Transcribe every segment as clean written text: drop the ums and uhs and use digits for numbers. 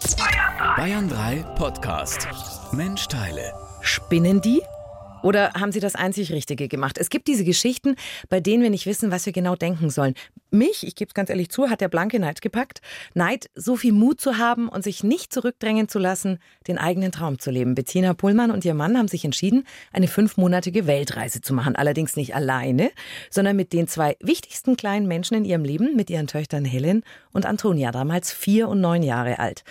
Bayern 3 Podcast. Mensch Teile. Spinnen die? Oder haben sie das einzig Richtige gemacht? Es gibt diese Geschichten, bei denen wir nicht wissen, was wir genau denken sollen. Mich, ich gebe es ganz ehrlich zu, hat der blanke Neid gepackt. Neid, so viel Mut zu haben und sich nicht zurückdrängen zu lassen, den eigenen Traum zu leben. Bettina Pullmann und ihr Mann haben sich entschieden, eine 5-monatige Weltreise zu machen. Allerdings nicht alleine, sondern mit den 2 wichtigsten kleinen Menschen in ihrem Leben, mit ihren Töchtern Helen und Antonia, damals 4 und 9 Jahre alt.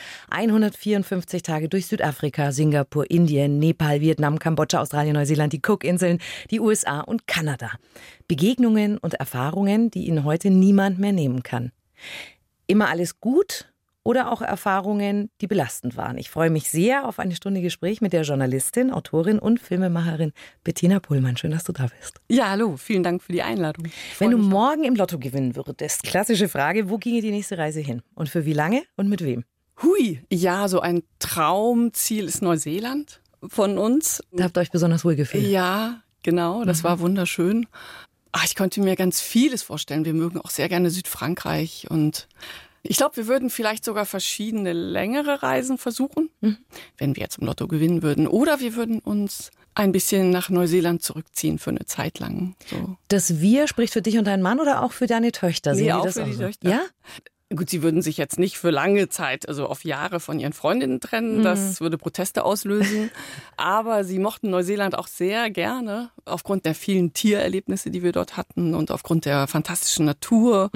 154 Tage durch Südafrika, Singapur, Indien, Nepal, Vietnam, Kambodscha, Australien, Neuseeland, die Cookinseln, die USA und Kanada. Begegnungen und Erfahrungen, die ihnen heute niemand mehr nehmen kann. Immer alles gut oder auch Erfahrungen, die belastend waren. Ich freue mich sehr auf eine Stunde Gespräch mit der Journalistin, Autorin und Filmemacherin Bettina Pullmann. Schön, dass du da bist. Ja, hallo, vielen Dank für die Einladung. Wenn du morgen im Lotto gewinnen würdest, klassische Frage, wo ginge die nächste Reise hin? Und für wie lange und mit wem? Hui, ja, so ein Traumziel ist Neuseeland von uns. Da habt ihr euch besonders wohl gefühlt. Ja, genau, das war wunderschön. Ich konnte mir ganz vieles vorstellen. Wir mögen auch sehr gerne Südfrankreich und ich glaube, wir würden vielleicht sogar verschiedene längere Reisen versuchen, wenn wir jetzt im Lotto gewinnen würden. Oder wir würden uns ein bisschen nach Neuseeland zurückziehen für eine Zeit lang. So. Das Wir spricht für dich und deinen Mann oder auch für deine Töchter? Nee, auch für die Töchter. Ja? Gut, sie würden sich jetzt nicht für lange Zeit, also auf Jahre von ihren Freundinnen trennen. Das würde Proteste auslösen. Aber sie mochten Neuseeland auch sehr gerne, aufgrund der vielen Tiererlebnisse, die wir dort hatten und aufgrund der fantastischen Natur.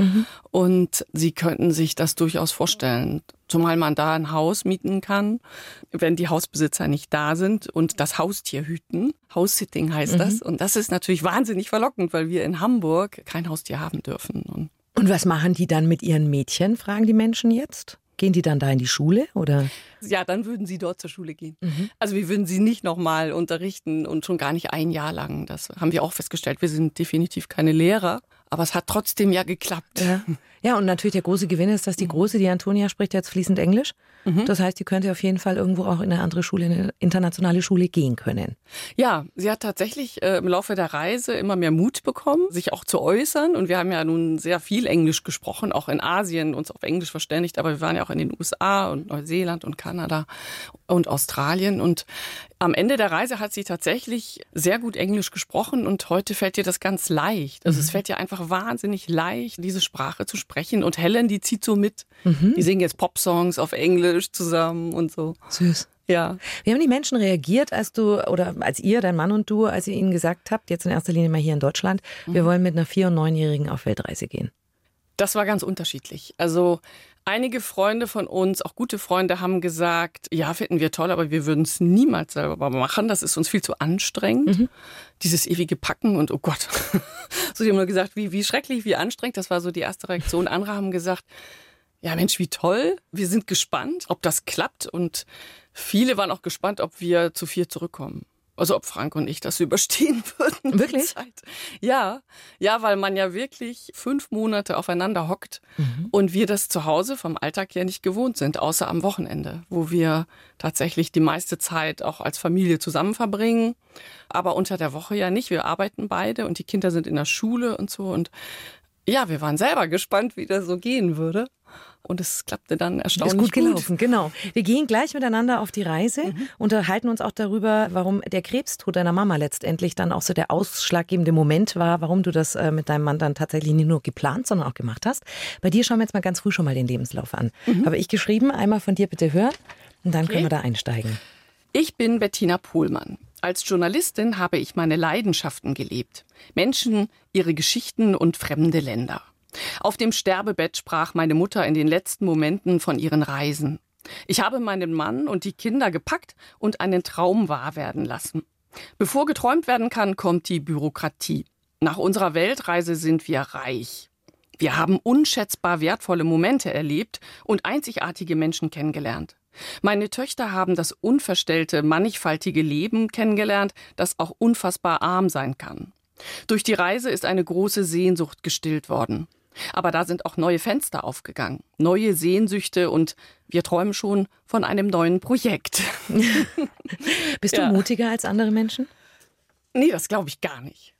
Und sie könnten sich das durchaus vorstellen, zumal man da ein Haus mieten kann, wenn die Hausbesitzer nicht da sind und das Haustier hüten. House-Sitting heißt das. Und das ist natürlich wahnsinnig verlockend, weil wir in Hamburg kein Haustier haben dürfen. Und was machen die dann mit ihren Mädchen, fragen die Menschen jetzt? Gehen die dann da in die Schule, oder? Ja, dann würden sie dort zur Schule gehen. Also wir würden sie nicht nochmal unterrichten und schon gar nicht ein Jahr lang. Das haben wir auch festgestellt. Wir sind definitiv keine Lehrer, aber es hat trotzdem ja geklappt. Ja, und natürlich der große Gewinn ist, dass die Große, die Antonia, spricht jetzt fließend Englisch. Das heißt, die könnte auf jeden Fall irgendwo auch in eine andere Schule, in eine internationale Schule gehen können. Ja, sie hat tatsächlich im Laufe der Reise immer mehr Mut bekommen, sich auch zu äußern. Und wir haben ja nun sehr viel Englisch gesprochen, auch in Asien uns auf Englisch verständigt. Aber wir waren ja auch in den USA und Neuseeland und Kanada und Australien. Und am Ende der Reise hat sie tatsächlich sehr gut Englisch gesprochen und heute fällt ihr das ganz leicht. Also es fällt ihr einfach wahnsinnig leicht, diese Sprache zu sprechen. Und Helen, die zieht so mit. Die singen jetzt Popsongs auf Englisch zusammen und so. Süß. Ja. Wie haben die Menschen reagiert, als ihr, dein Mann und du, als ihr ihnen gesagt habt, jetzt in erster Linie mal hier in Deutschland, wir wollen mit einer 4- und 9-Jährigen auf Weltreise gehen? Das war ganz unterschiedlich. Also einige Freunde von uns, auch gute Freunde, haben gesagt, ja, finden wir toll, aber wir würden es niemals selber machen. Das ist uns viel zu anstrengend. Dieses ewige Packen und oh Gott. So, die haben nur gesagt, wie schrecklich, wie anstrengend. Das war so die erste Reaktion. Andere haben gesagt, ja Mensch, wie toll. Wir sind gespannt, ob das klappt. Und viele waren auch gespannt, ob wir zu 4 zurückkommen. Also ob Frank und ich das überstehen würden. Wirklich? Ja, weil man ja wirklich 5 Monate aufeinander hockt und wir das zu Hause vom Alltag ja nicht gewohnt sind, außer am Wochenende, wo wir tatsächlich die meiste Zeit auch als Familie zusammen verbringen, aber unter der Woche ja nicht. Wir arbeiten beide und die Kinder sind in der Schule und so und ja, wir waren selber gespannt, wie das so gehen würde. Und es klappte dann erstaunlich gut. Ist gut gelaufen, genau. Wir gehen gleich miteinander auf die Reise, unterhalten uns auch darüber, warum der Krebstod deiner Mama letztendlich dann auch so der ausschlaggebende Moment war, warum du das mit deinem Mann dann tatsächlich nicht nur geplant, sondern auch gemacht hast. Bei dir schauen wir jetzt mal ganz früh schon mal den Lebenslauf an. Habe ich geschrieben, einmal von dir bitte hören und dann können wir da einsteigen. Ich bin Bettina Pullmann. Als Journalistin habe ich meine Leidenschaften gelebt. Menschen, ihre Geschichten und fremde Länder. Auf dem Sterbebett sprach meine Mutter in den letzten Momenten von ihren Reisen. Ich habe meinen Mann und die Kinder gepackt und einen Traum wahr werden lassen. Bevor geträumt werden kann, kommt die Bürokratie. Nach unserer Weltreise sind wir reich. Wir haben unschätzbar wertvolle Momente erlebt und einzigartige Menschen kennengelernt. Meine Töchter haben das unverstellte, mannigfaltige Leben kennengelernt, das auch unfassbar arm sein kann. Durch die Reise ist eine große Sehnsucht gestillt worden. Aber da sind auch neue Fenster aufgegangen, neue Sehnsüchte und wir träumen schon von einem neuen Projekt. Bist du mutiger als andere Menschen? Nee, das glaube ich gar nicht.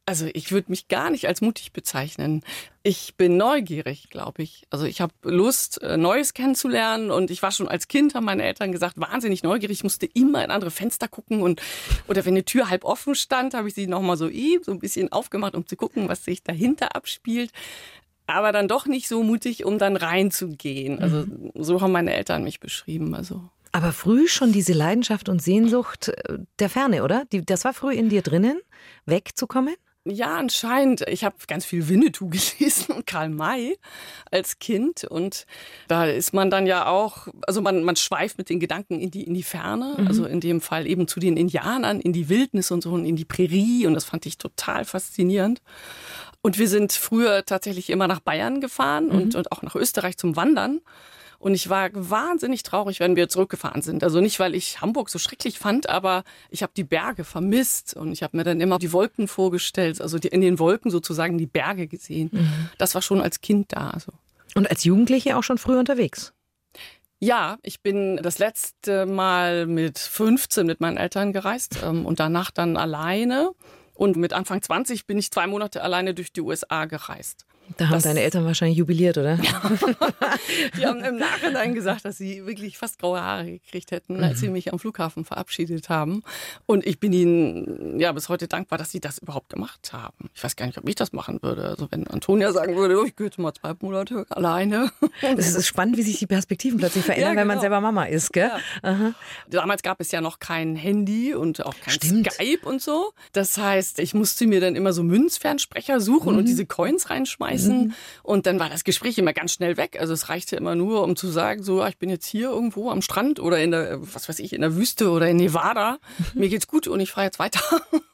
Also ich würde mich gar nicht als mutig bezeichnen. Ich bin neugierig, glaube ich. Also ich habe Lust, Neues kennenzulernen und ich war schon als Kind, haben meine Eltern gesagt, wahnsinnig neugierig. Ich musste immer in andere Fenster gucken oder wenn eine Tür halb offen stand, habe ich sie nochmal so ein bisschen aufgemacht, um zu gucken, was sich dahinter abspielt. Aber dann doch nicht so mutig, um dann reinzugehen. Also so haben meine Eltern mich beschrieben. Also. Aber früh schon diese Leidenschaft und Sehnsucht der Ferne, oder? Das war früh in dir drinnen, wegzukommen? Ja, anscheinend. Ich habe ganz viel Winnetou gelesen und Karl May als Kind. Und da ist man dann ja auch, also man schweift mit den Gedanken in die Ferne. Also in dem Fall eben zu den Indianern, in die Wildnis und so und in die Prärie. Und das fand ich total faszinierend. Und wir sind früher tatsächlich immer nach Bayern gefahren und auch nach Österreich zum Wandern. Und ich war wahnsinnig traurig, wenn wir zurückgefahren sind. Also nicht, weil ich Hamburg so schrecklich fand, aber ich habe die Berge vermisst. Und ich habe mir dann immer die Wolken vorgestellt, also in den Wolken sozusagen die Berge gesehen. Das war schon als Kind da. Also. Und als Jugendliche auch schon früh unterwegs? Ja, ich bin das letzte Mal mit 15 mit meinen Eltern gereist und danach dann alleine. Und mit Anfang 20 bin ich 2 Monate alleine durch die USA gereist. Da haben deine Eltern wahrscheinlich jubiliert, oder? Die haben im Nachhinein gesagt, dass sie wirklich fast graue Haare gekriegt hätten, als sie mich am Flughafen verabschiedet haben. Und ich bin ihnen ja bis heute dankbar, dass sie das überhaupt gemacht haben. Ich weiß gar nicht, ob ich das machen würde. Also wenn Antonia sagen würde, ich gehe jetzt mal 2 Monate alleine. Es ist spannend, wie sich die Perspektiven plötzlich verändern, wenn man selber Mama ist, gell? Ja. Damals gab es ja noch kein Handy und auch kein Skype und so. Das heißt, ich musste mir dann immer so Münzfernsprecher suchen und diese Coins reinschmeißen. Und dann war das Gespräch immer ganz schnell weg. Also es reichte immer nur, um zu sagen, so, ich bin jetzt hier irgendwo am Strand oder in der, was weiß ich, in der Wüste oder in Nevada. Mir geht's gut und ich fahre jetzt weiter.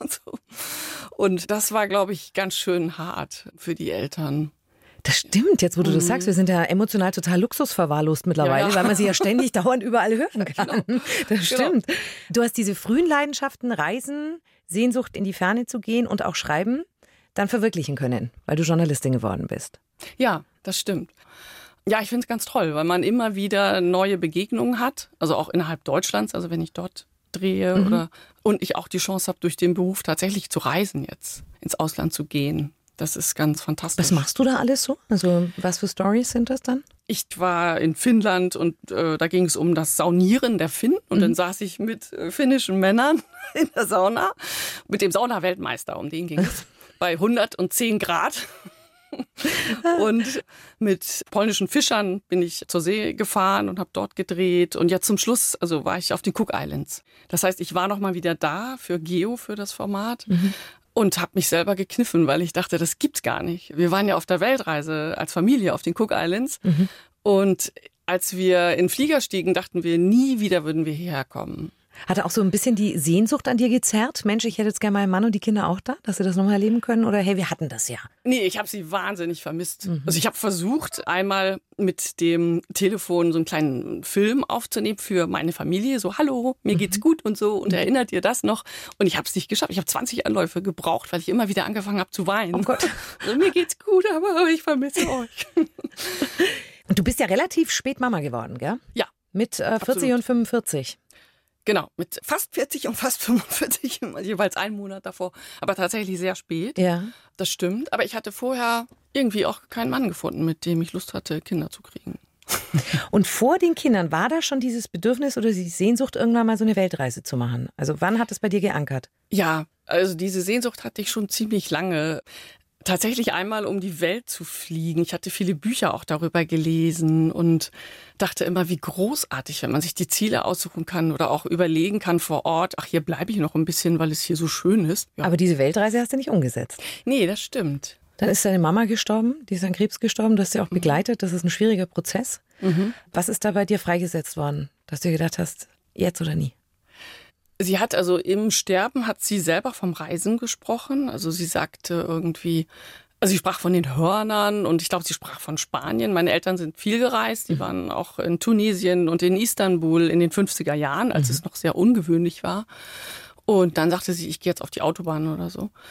Und das war, glaube ich, ganz schön hart für die Eltern. Das stimmt, jetzt wo du das sagst, wir sind ja emotional total luxusverwahrlost mittlerweile, weil man sie ja ständig dauernd überall hören kann. Genau. Das stimmt. Genau. Du hast diese frühen Leidenschaften, Reisen, Sehnsucht in die Ferne zu gehen und auch Schreiben dann verwirklichen können, weil du Journalistin geworden bist. Ja, das stimmt. Ja, ich finde es ganz toll, weil man immer wieder neue Begegnungen hat, also auch innerhalb Deutschlands, also wenn ich dort drehe und ich auch die Chance habe, durch den Beruf tatsächlich zu reisen jetzt, ins Ausland zu gehen. Das ist ganz fantastisch. Was machst du da alles so? Also was für Stories sind das dann? Ich war in Finnland und da ging es um das Saunieren der Finnen. Und dann saß ich mit finnischen Männern in der Sauna, mit dem Saunaweltmeister, um den ging es, bei 110 Grad. Und mit polnischen Fischern bin ich zur See gefahren und habe dort gedreht. Und jetzt zum Schluss war ich auf den Cook Islands. Das heißt, ich war noch mal wieder da für Geo, für das Format. Und habe mich selber gekniffen, weil ich dachte, das gibt's gar nicht. Wir waren ja auf der Weltreise als Familie auf den Cook Islands. Und als wir in den Flieger stiegen, dachten wir, nie wieder würden wir hierher kommen. Hat er auch so ein bisschen die Sehnsucht an dir gezerrt? Mensch, ich hätte jetzt gerne meinen Mann und die Kinder auch da, dass sie das nochmal erleben können? Oder hey, wir hatten das ja. Nee, ich habe sie wahnsinnig vermisst. Also ich habe versucht, einmal mit dem Telefon so einen kleinen Film aufzunehmen für meine Familie. So, hallo, mir geht's gut und so. Und erinnert ihr das noch? Und ich habe es nicht geschafft. Ich habe 20 Anläufe gebraucht, weil ich immer wieder angefangen habe zu weinen. Oh Gott. Also, mir geht's gut, aber ich vermisse euch. Und du bist ja relativ spät Mama geworden, gell? Ja. Mit 40 und 45. Genau, mit fast 40 und fast 45, jeweils einen Monat davor, aber tatsächlich sehr spät. Ja. Das stimmt, aber ich hatte vorher irgendwie auch keinen Mann gefunden, mit dem ich Lust hatte, Kinder zu kriegen. Und vor den Kindern war da schon dieses Bedürfnis oder die Sehnsucht, irgendwann mal so eine Weltreise zu machen? Also wann hat es bei dir geankert? Ja, also diese Sehnsucht hatte ich schon ziemlich lange. Tatsächlich einmal um die Welt zu fliegen. Ich hatte viele Bücher auch darüber gelesen und dachte immer, wie großartig, wenn man sich die Ziele aussuchen kann oder auch überlegen kann vor Ort, ach, hier bleibe ich noch ein bisschen, weil es hier so schön ist. Ja. Aber diese Weltreise hast du nicht umgesetzt. Nee, das stimmt. Dann ist deine Mama gestorben, die ist an Krebs gestorben, du hast sie auch begleitet, das ist ein schwieriger Prozess. Was ist da bei dir freigesetzt worden, dass du dir gedacht hast, jetzt oder nie? Sie hat im Sterben hat sie selber vom Reisen gesprochen. Also sie sagte irgendwie, sie sprach von den Hörnern und ich glaube, sie sprach von Spanien. Meine Eltern sind viel gereist. Die waren auch in Tunesien und in Istanbul in den 50er Jahren, als es noch sehr ungewöhnlich war. Und dann sagte sie, ich gehe jetzt auf die Autobahn oder so.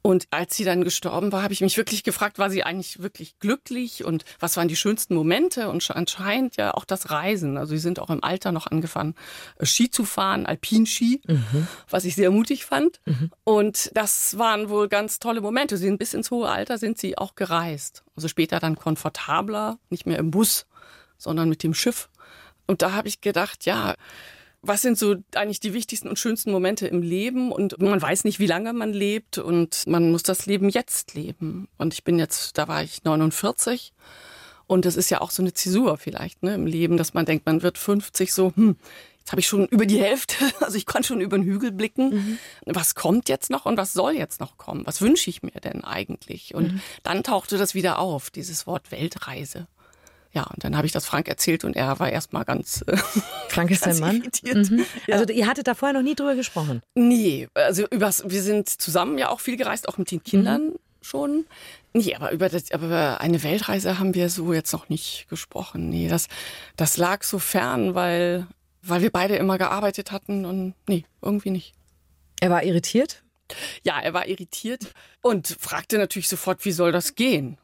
Und als sie dann gestorben war, habe ich mich wirklich gefragt, war sie eigentlich wirklich glücklich und was waren die schönsten Momente? Und anscheinend ja auch das Reisen. Also sie sind auch im Alter noch angefangen, Ski zu fahren, Alpinski, was ich sehr mutig fand. Und das waren wohl ganz tolle Momente. Sie sind bis ins hohe Alter sind sie auch gereist. Also später dann komfortabler, nicht mehr im Bus, sondern mit dem Schiff. Und da habe ich gedacht, ja, was sind so eigentlich die wichtigsten und schönsten Momente im Leben? Und man weiß nicht, wie lange man lebt und man muss das Leben jetzt leben. Und da war ich 49 und das ist ja auch so eine Zäsur vielleicht, ne, im Leben, dass man denkt, man wird 50 so, jetzt habe ich schon über die Hälfte, also ich kann schon über den Hügel blicken. Was kommt jetzt noch und was soll jetzt noch kommen? Was wünsche ich mir denn eigentlich? Und dann tauchte das wieder auf, dieses Wort Weltreise. Ja, und dann habe ich das Frank erzählt und er war erstmal ganz Frank ist dein Mann? Ja. Also ihr hattet da vorher noch nie drüber gesprochen? Nee, also wir sind zusammen ja auch viel gereist, auch mit den Kindern schon. Nee, aber über eine Weltreise haben wir so jetzt noch nicht gesprochen. Nee, das lag so fern, weil wir beide immer gearbeitet hatten und nee, irgendwie nicht. Er war irritiert? Ja, er war irritiert und fragte natürlich sofort, wie soll das gehen?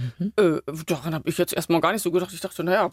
Daran habe ich jetzt erstmal gar nicht so gedacht. Ich dachte, naja,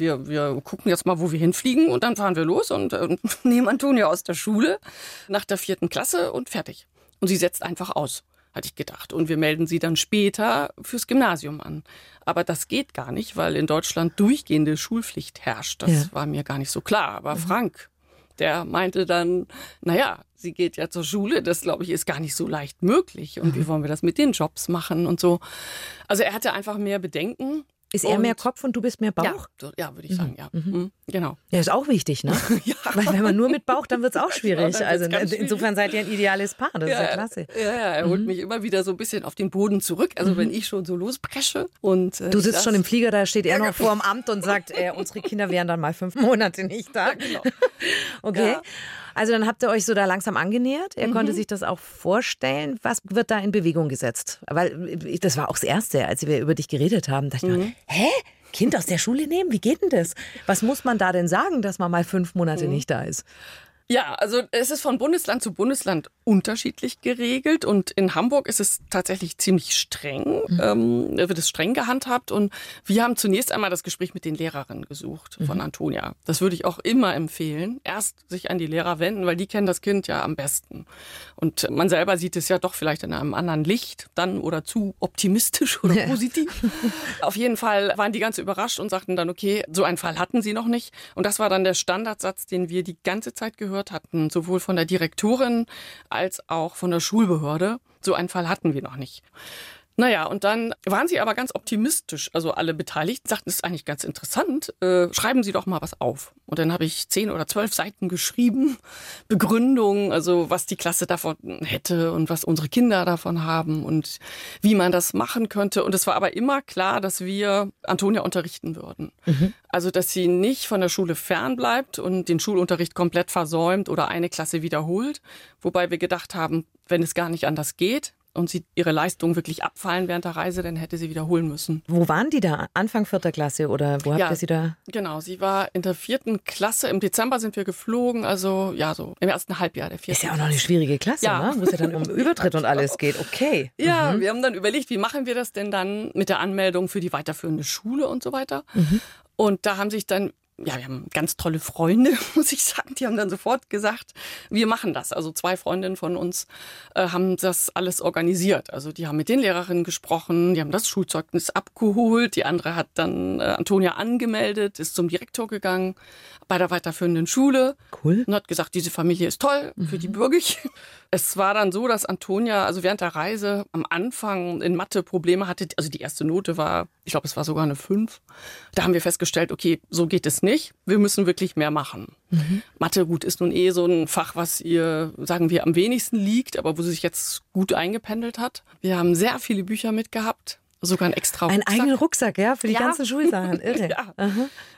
wir gucken jetzt mal, wo wir hinfliegen und dann fahren wir los und nehmen Antonia aus der Schule nach der 4. Klasse und fertig. Und sie setzt einfach aus, hatte ich gedacht. Und wir melden sie dann später fürs Gymnasium an. Aber das geht gar nicht, weil in Deutschland durchgehende Schulpflicht herrscht. Das war mir gar nicht so klar. Aber Frank, der meinte dann, naja, sie geht ja zur Schule, das, glaube ich, ist gar nicht so leicht möglich. Und wie wollen wir das mit den Jobs machen und so. Also er hatte einfach mehr Bedenken. Ist er mehr Kopf und du bist mehr Bauch? Ja, würde ich sagen, ja. Genau. Ja, ist auch wichtig, ne? Ja. Weil wenn man nur mit Bauch, dann wird es auch schwierig. Ja, also schwierig. insofern seid ihr ein ideales Paar, das ist ja klasse. Ja, er holt mich immer wieder so ein bisschen auf den Boden zurück. Also wenn ich schon so lospresche. Und, du sitzt schon im Flieger, da steht er noch vor dem Amt und sagt, unsere Kinder wären dann mal 5 Monate nicht da. Ja, genau. Okay. Ja. Also dann habt ihr euch so da langsam angenähert. Er konnte sich das auch vorstellen. Was wird da in Bewegung gesetzt? Weil das war auch das Erste, als wir über dich geredet haben. Da dachte ich mir, hä? Kind aus der Schule nehmen? Wie geht denn das? Was muss man da denn sagen, dass man mal 5 Monate nicht da ist? Ja, also es ist von Bundesland zu Bundesland unterschiedlich geregelt und in Hamburg ist es tatsächlich ziemlich streng, wird es streng gehandhabt und wir haben zunächst einmal das Gespräch mit den Lehrerinnen gesucht von Antonia. Das würde ich auch immer empfehlen, erst sich an die Lehrer wenden, weil die kennen das Kind ja am besten und man selber sieht es ja doch vielleicht in einem anderen Licht dann oder zu optimistisch oder positiv. Auf jeden Fall waren die ganz überrascht und sagten dann, okay, so einen Fall hatten sie noch nicht und das war dann der Standardsatz, den wir die ganze Zeit gehört hatten, sowohl von der Direktorin als auch von der Schulbehörde. So einen Fall hatten wir noch nicht. Naja, und dann waren sie aber ganz optimistisch. Also alle Beteiligten sagten, das ist eigentlich ganz interessant. Schreiben Sie doch mal was auf. Und dann habe ich 10 oder 12 Seiten geschrieben. Begründung, also was die Klasse davon hätte und was unsere Kinder davon haben und wie man das machen könnte. Und es war aber immer klar, dass wir Antonia unterrichten würden. Also, dass sie nicht von der Schule fernbleibt und den Schulunterricht komplett versäumt oder eine Klasse wiederholt. Wobei wir gedacht haben, wenn es gar nicht anders geht, und sie ihre Leistungen wirklich abfallen während der Reise, dann hätte sie wiederholen müssen. Wo waren die da? Anfang 4. Klasse oder wo habt ihr sie da? Genau, sie war in der 4. Klasse. Im Dezember sind wir geflogen, also ja, so im ersten Halbjahr der 4. Ist ja auch noch eine schwierige Klasse, ne? Wo es ja dann um Übertritt und alles geht. Okay. Ja, wir haben dann überlegt, wie machen wir das denn dann mit der Anmeldung für die weiterführende Schule und so weiter. Und da haben sich dann wir haben ganz tolle Freunde, muss ich sagen. Die haben dann sofort gesagt, wir machen das. Also 2 Freundinnen von uns haben das alles organisiert. Also die haben mit den Lehrerinnen gesprochen, die haben das Schulzeugnis abgeholt. Die andere hat dann Antonia angemeldet, ist zum Direktor gegangen bei der weiterführenden Schule. Cool. Und hat gesagt, diese Familie ist toll, für die bürge ich. Es war dann so, dass Antonia, also während der Reise am Anfang in Mathe Probleme hatte. Also die erste Note war, ich glaube, es war sogar eine 5. Da haben wir festgestellt, okay, so geht es nicht. Wir müssen wirklich mehr machen. Mathe, gut, ist nun so ein Fach, was ihr, sagen wir, am wenigsten liegt, aber wo sie sich jetzt gut eingependelt hat. Wir haben sehr viele Bücher mitgehabt. Sogar ein extra Rucksack. Einen eigenen Rucksack, ja, für die ganzen Schulsachen. Irre. Ja.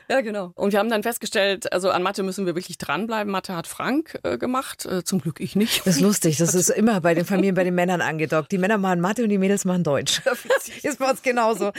Ja, genau. Und wir haben dann festgestellt, also an Mathe müssen wir wirklich dranbleiben. Mathe hat Frank gemacht, zum Glück ich nicht. Das ist lustig, das ist immer bei den Familien, bei den Männern angedockt. Die Männer machen Mathe und die Mädels machen Deutsch. Ist bei uns genauso.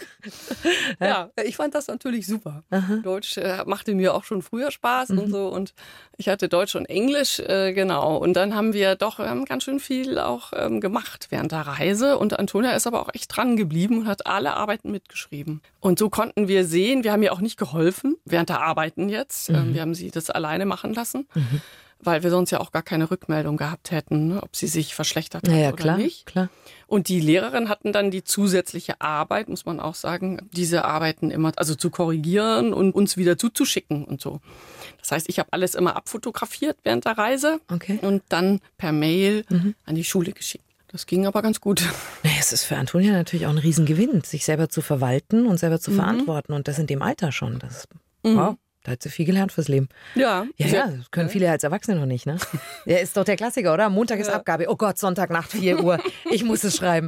Ja, ich fand das natürlich super. Aha. Deutsch machte mir auch schon früher Spaß und so. Und ich hatte Deutsch und Englisch, genau. Und dann haben wir ganz schön viel auch gemacht während der Reise. Und Antonia ist aber auch echt dran geblieben und hat alle Arbeiten mitgeschrieben. Und so konnten wir sehen, wir haben ihr auch nicht geholfen während der Arbeiten jetzt. Wir haben sie das alleine machen lassen. Weil wir sonst ja auch gar keine Rückmeldung gehabt hätten, ne, ob sie sich verschlechtert hat oder klar, nicht. Klar. Und die Lehrerinnen hatten dann die zusätzliche Arbeit, muss man auch sagen, diese Arbeiten immer, also zu korrigieren und uns wieder zuzuschicken und so. Das heißt, ich habe alles immer abfotografiert während der Reise und dann per Mail an die Schule geschickt. Das ging aber ganz gut. Naja, es ist für Antonia natürlich auch ein Riesengewinn, sich selber zu verwalten und selber zu verantworten. Und das in dem Alter schon. Das wow. Da hat sie viel gelernt fürs Leben. Ja. Das können viele als Erwachsene noch nicht, ne? Ja, ist doch der Klassiker, oder? Montag ist Abgabe. Oh Gott, Sonntagnacht 4 Uhr. Ich muss es schreiben.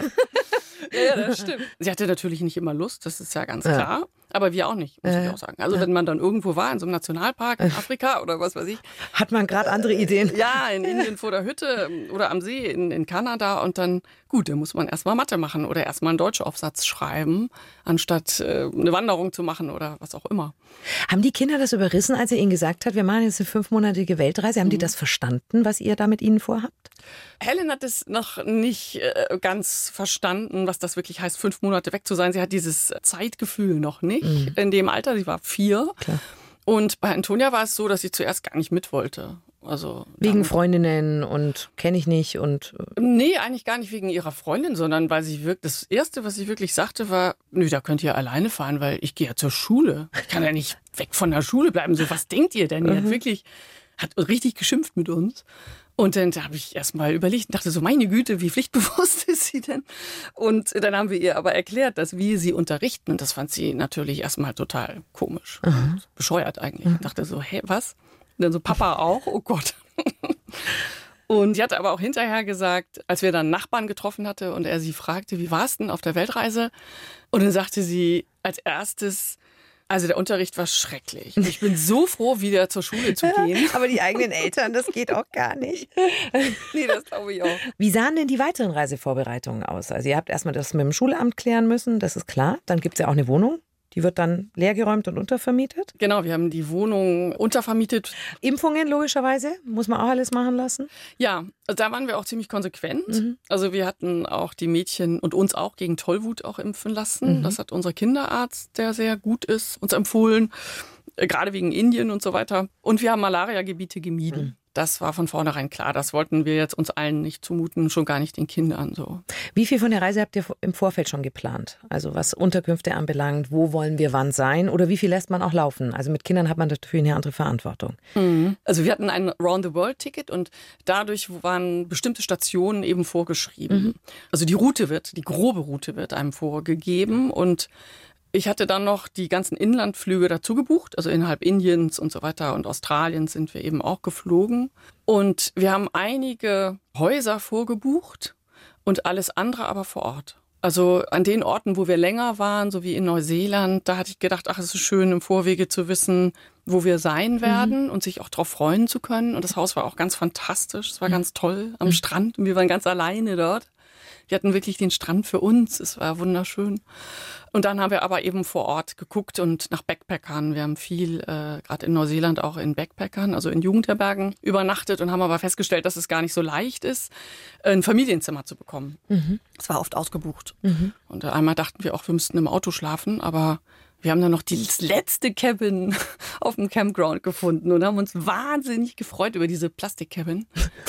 Ja, das stimmt. Sie hatte natürlich nicht immer Lust, das ist ja ganz klar. Aber wir auch nicht, muss ich auch sagen. Also wenn man dann irgendwo war, in so einem Nationalpark in Afrika oder was weiß ich. Hat man gerade andere Ideen? Ja, in Indien vor der Hütte oder am See in Kanada. Und dann, gut, da muss man erstmal Mathe machen oder erstmal einen Deutschaufsatz schreiben, anstatt eine Wanderung zu machen oder was auch immer. Haben die Kinder das überrissen, als ihr ihnen gesagt habt, wir machen jetzt eine 5-monatige Weltreise? Haben die das verstanden, was ihr da mit ihnen vorhabt? Helen hat es noch nicht ganz verstanden, was das wirklich heißt, 5 Monate weg zu sein. Sie hat dieses Zeitgefühl noch nicht. In dem Alter, sie war 4. Klar. Und bei Antonia war es so, dass sie zuerst gar nicht mit wollte. Also wegen Freundinnen und kenne ich nicht und... Nee, eigentlich gar nicht wegen ihrer Freundin, sondern weil sie wirklich, das Erste, was sie wirklich sagte, war, nö, da könnt ihr alleine fahren, weil ich gehe ja zur Schule. Ich kann ja nicht weg von der Schule bleiben. So, was denkt ihr denn? Die hat richtig geschimpft mit uns. Und dann habe ich erst mal überlegt und dachte so, meine Güte, wie pflichtbewusst ist sie denn? Und dann haben wir ihr aber erklärt, dass wir sie unterrichten. Und das fand sie natürlich erst mal total komisch. Bescheuert eigentlich. Ich dachte so, hä, was? Und dann so, Papa auch? Oh Gott. Und sie hatte aber auch hinterher gesagt, als wir dann einen Nachbarn getroffen hatte und er sie fragte, wie war es denn auf der Weltreise? Und dann sagte sie als erstes, also der Unterricht war schrecklich. Ich bin so froh, wieder zur Schule zu gehen. Aber die eigenen Eltern, das geht auch gar nicht. Nee, das glaube ich auch. Wie sahen denn die weiteren Reisevorbereitungen aus? Also ihr habt erstmal das mit dem Schulamt klären müssen, das ist klar. Dann gibt es ja auch eine Wohnung. Die wird dann leergeräumt und untervermietet? Genau, wir haben die Wohnung untervermietet. Impfungen logischerweise, muss man auch alles machen lassen? Ja, also da waren wir auch ziemlich konsequent. Also wir hatten auch die Mädchen und uns auch gegen Tollwut auch impfen lassen. Das hat unser Kinderarzt, der sehr gut ist, uns empfohlen, gerade wegen Indien und so weiter. Und wir haben Malariagebiete gemieden. Das war von vornherein klar. Das wollten wir jetzt uns allen nicht zumuten, schon gar nicht den Kindern so. Wie viel von der Reise habt ihr im Vorfeld schon geplant? Also was Unterkünfte anbelangt, wo wollen wir wann sein? Oder wie viel lässt man auch laufen? Also mit Kindern hat man natürlich eine andere Verantwortung. Also wir hatten ein Round-the-World-Ticket und dadurch waren bestimmte Stationen eben vorgeschrieben. Also die grobe Route wird einem vorgegeben und ich hatte dann noch die ganzen Inlandflüge dazu gebucht, also innerhalb Indiens und so weiter und Australiens sind wir eben auch geflogen. Und wir haben einige Häuser vorgebucht und alles andere aber vor Ort. Also an den Orten, wo wir länger waren, so wie in Neuseeland, da hatte ich gedacht, ach, es ist schön im Vorwege zu wissen, wo wir sein werden und sich auch darauf freuen zu können. Und das Haus war auch ganz fantastisch, es war ganz toll am Strand und wir waren ganz alleine dort. Wir hatten wirklich den Strand für uns, es war wunderschön. Und dann haben wir aber eben vor Ort geguckt und nach Backpackern. Wir haben viel, gerade in Neuseeland auch in Backpackern, also in Jugendherbergen übernachtet und haben aber festgestellt, dass es gar nicht so leicht ist, ein Familienzimmer zu bekommen. Es war oft ausgebucht. Und einmal dachten wir auch, wir müssten im Auto schlafen, aber wir haben dann noch das letzte Cabin auf dem Campground gefunden und haben uns wahnsinnig gefreut über diese Plastikcabin.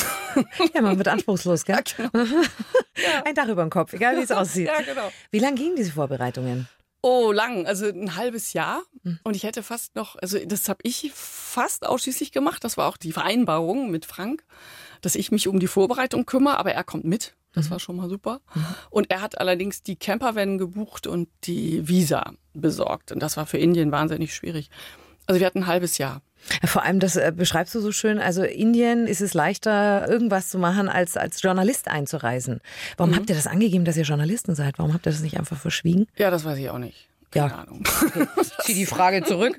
Ja, man wird anspruchslos, gell? Ja, genau. Ein Dach über dem Kopf, egal wie es aussieht. Ja, genau. Wie lang gingen diese Vorbereitungen? Oh, lang, also ein halbes Jahr. Und ich hätte fast noch, also das habe ich fast ausschließlich gemacht. Das war auch die Vereinbarung mit Frank, dass ich mich um die Vorbereitung kümmere, aber er kommt mit. Das war schon mal super. Und er hat allerdings die Campervan gebucht und die Visa besorgt. Und das war für Indien wahnsinnig schwierig. Also wir hatten ein halbes Jahr. Vor allem, das beschreibst du so schön, also Indien ist es leichter, irgendwas zu machen, als Journalist einzureisen. Warum habt ihr das angegeben, dass ihr Journalisten seid? Warum habt ihr das nicht einfach verschwiegen? Ja, das weiß ich auch nicht. Keine Ahnung. Okay. Zieh die Frage zurück.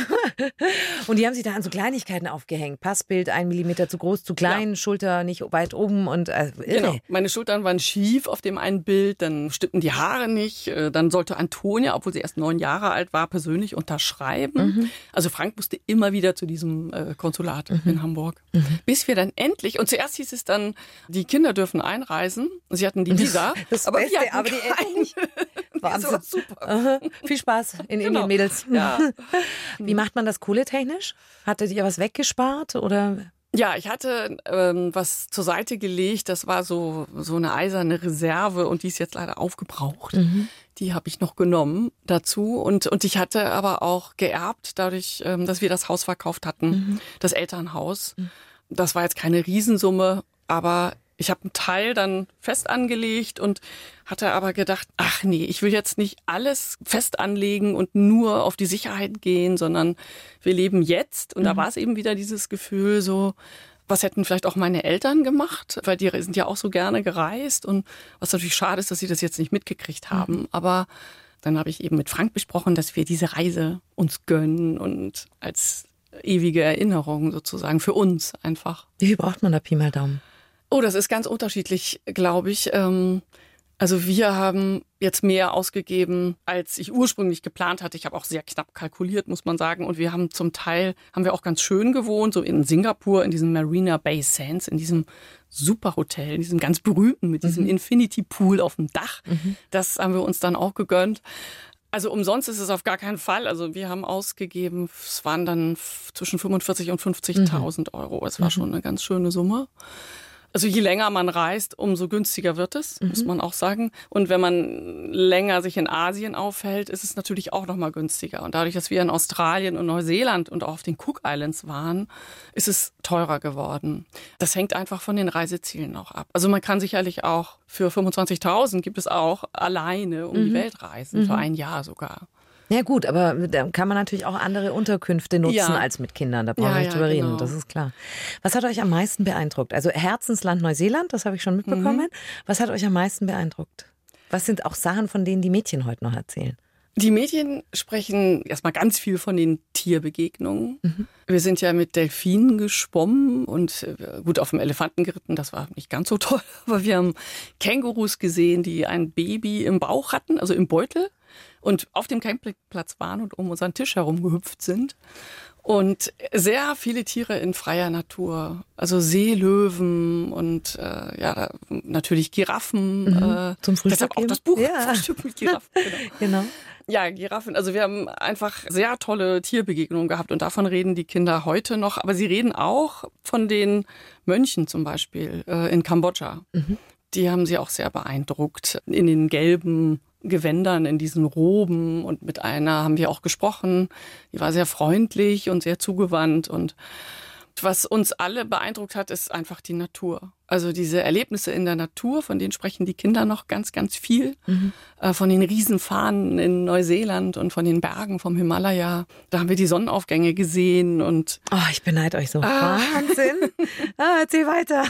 Und die haben sich da an so Kleinigkeiten aufgehängt. Passbild 1 Millimeter zu groß, zu klein, Schulter nicht weit oben und Genau. Meine Schultern waren schief auf dem einen Bild, dann stimmten die Haare nicht. Dann sollte Antonia, obwohl sie erst 9 Jahre alt war, persönlich unterschreiben. Also Frank musste immer wieder zu diesem Konsulat in Hamburg. Bis wir dann endlich, und zuerst hieß es dann, die Kinder dürfen einreisen. Sie hatten die Visa. Das aber Beste, wir hatten aber die Eltern nicht. Das war super. Viel Spaß in Indien, Mädels. Ja. Wie macht man das kohletechnisch? Hattet ihr was weggespart oder? Ja, ich hatte was zur Seite gelegt. Das war so eine eiserne Reserve und die ist jetzt leider aufgebraucht. Die habe ich noch genommen dazu. Und ich hatte aber auch geerbt, dadurch, dass wir das Haus verkauft hatten, das Elternhaus. Das war jetzt keine Riesensumme, aber ich habe einen Teil dann fest angelegt und hatte aber gedacht, ach nee, ich will jetzt nicht alles fest anlegen und nur auf die Sicherheit gehen, sondern wir leben jetzt. Und da war es eben wieder dieses Gefühl so, was hätten vielleicht auch meine Eltern gemacht? Weil die sind ja auch so gerne gereist und was natürlich schade ist, dass sie das jetzt nicht mitgekriegt haben. Aber dann habe ich eben mit Frank besprochen, dass wir diese Reise uns gönnen und als ewige Erinnerung sozusagen für uns einfach. Wie viel braucht man da Pi mal Daumen? Oh, das ist ganz unterschiedlich, glaube ich. Also wir haben jetzt mehr ausgegeben, als ich ursprünglich geplant hatte. Ich habe auch sehr knapp kalkuliert, muss man sagen. Und wir haben zum Teil, haben wir auch ganz schön gewohnt, so in Singapur, in diesem Marina Bay Sands, in diesem Superhotel, in diesem ganz berühmten, mit diesem Infinity Pool auf dem Dach. Das haben wir uns dann auch gegönnt. Also umsonst ist es auf gar keinen Fall. Also wir haben ausgegeben, es waren dann zwischen 45.000 und 50.000 Euro. Es war schon eine ganz schöne Summe. Also je länger man reist, umso günstiger wird es, muss man auch sagen. Und wenn man länger sich in Asien aufhält, ist es natürlich auch noch mal günstiger. Und dadurch, dass wir in Australien und Neuseeland und auch auf den Cook Islands waren, ist es teurer geworden. Das hängt einfach von den Reisezielen auch ab. Also man kann sicherlich auch für 25.000 gibt es auch alleine um die Welt reisen, für ein Jahr sogar. Ja gut, aber da kann man natürlich auch andere Unterkünfte nutzen als mit Kindern. Da brauchen wir nicht drüber reden, das ist klar. Was hat euch am meisten beeindruckt? Also Herzensland Neuseeland, das habe ich schon mitbekommen. Was hat euch am meisten beeindruckt? Was sind auch Sachen, von denen die Mädchen heute noch erzählen? Die Mädchen sprechen erstmal ganz viel von den Tierbegegnungen. Wir sind ja mit Delfinen geschwommen und gut auf dem Elefanten geritten, das war nicht ganz so toll. Aber wir haben Kängurus gesehen, die ein Baby im Bauch hatten, also im Beutel. Und auf dem Campingplatz waren und um unseren Tisch herum gehüpft sind. Und sehr viele Tiere in freier Natur. Also Seelöwen und natürlich Giraffen. Zum Frühstück deshalb auch das Buch Frühstück mit Giraffen. Genau. Ja, Giraffen. Also wir haben einfach sehr tolle Tierbegegnungen gehabt und davon reden die Kinder heute noch. Aber sie reden auch von den Mönchen zum Beispiel in Kambodscha. Die haben sie auch sehr beeindruckt. In den gelben Gewändern, in diesen Roben, und mit einer haben wir auch gesprochen. Die war sehr freundlich und sehr zugewandt, und was uns alle beeindruckt hat, ist einfach die Natur. Also diese Erlebnisse in der Natur, von denen sprechen die Kinder noch ganz, ganz viel. Von den Riesenfahnen in Neuseeland und von den Bergen vom Himalaya. Da haben wir die Sonnenaufgänge gesehen und... Oh, ich beneide euch so. Wahnsinn. Erzähl weiter.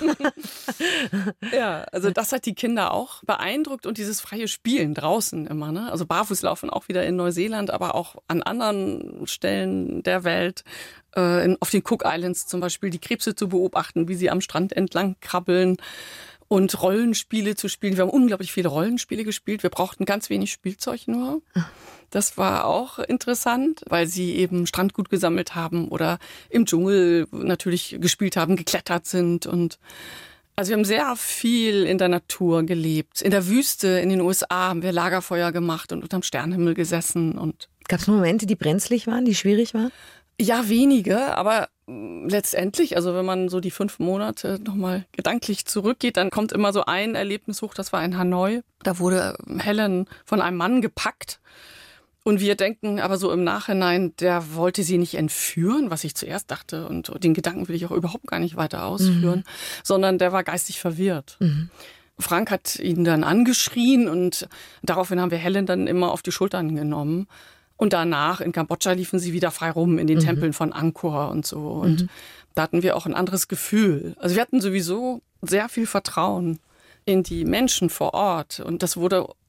Ja, also das hat die Kinder auch beeindruckt, und dieses freie Spielen draußen immer, ne? Also Barfußlaufen auch wieder in Neuseeland, aber auch an anderen Stellen der Welt. Auf den Cook Islands zum Beispiel die Krebse zu beobachten, wie sie am Strand entlang krabbeln und Rollenspiele zu spielen. Wir haben unglaublich viele Rollenspiele gespielt. Wir brauchten ganz wenig Spielzeug nur. Das war auch interessant, weil sie eben Strandgut gesammelt haben oder im Dschungel natürlich gespielt haben, geklettert sind. Und also wir haben sehr viel in der Natur gelebt. In der Wüste in den USA haben wir Lagerfeuer gemacht und unterm Sternenhimmel gesessen. Und gab es Momente, die brenzlig waren, die schwierig waren? Ja, wenige, aber letztendlich, also wenn man so die 5 Monate nochmal gedanklich zurückgeht, dann kommt immer so ein Erlebnis hoch, das war in Hanoi. Da wurde Helen von einem Mann gepackt. Und wir denken aber so im Nachhinein, der wollte sie nicht entführen, was ich zuerst dachte. Und den Gedanken will ich auch überhaupt gar nicht weiter ausführen, sondern der war geistig verwirrt. Frank hat ihn dann angeschrien und daraufhin haben wir Helen dann immer auf die Schultern genommen. Und danach in Kambodscha liefen sie wieder frei rum in den Tempeln von Angkor und so. Und da hatten wir auch ein anderes Gefühl. Also wir hatten sowieso sehr viel Vertrauen in die Menschen vor Ort. Und das wurde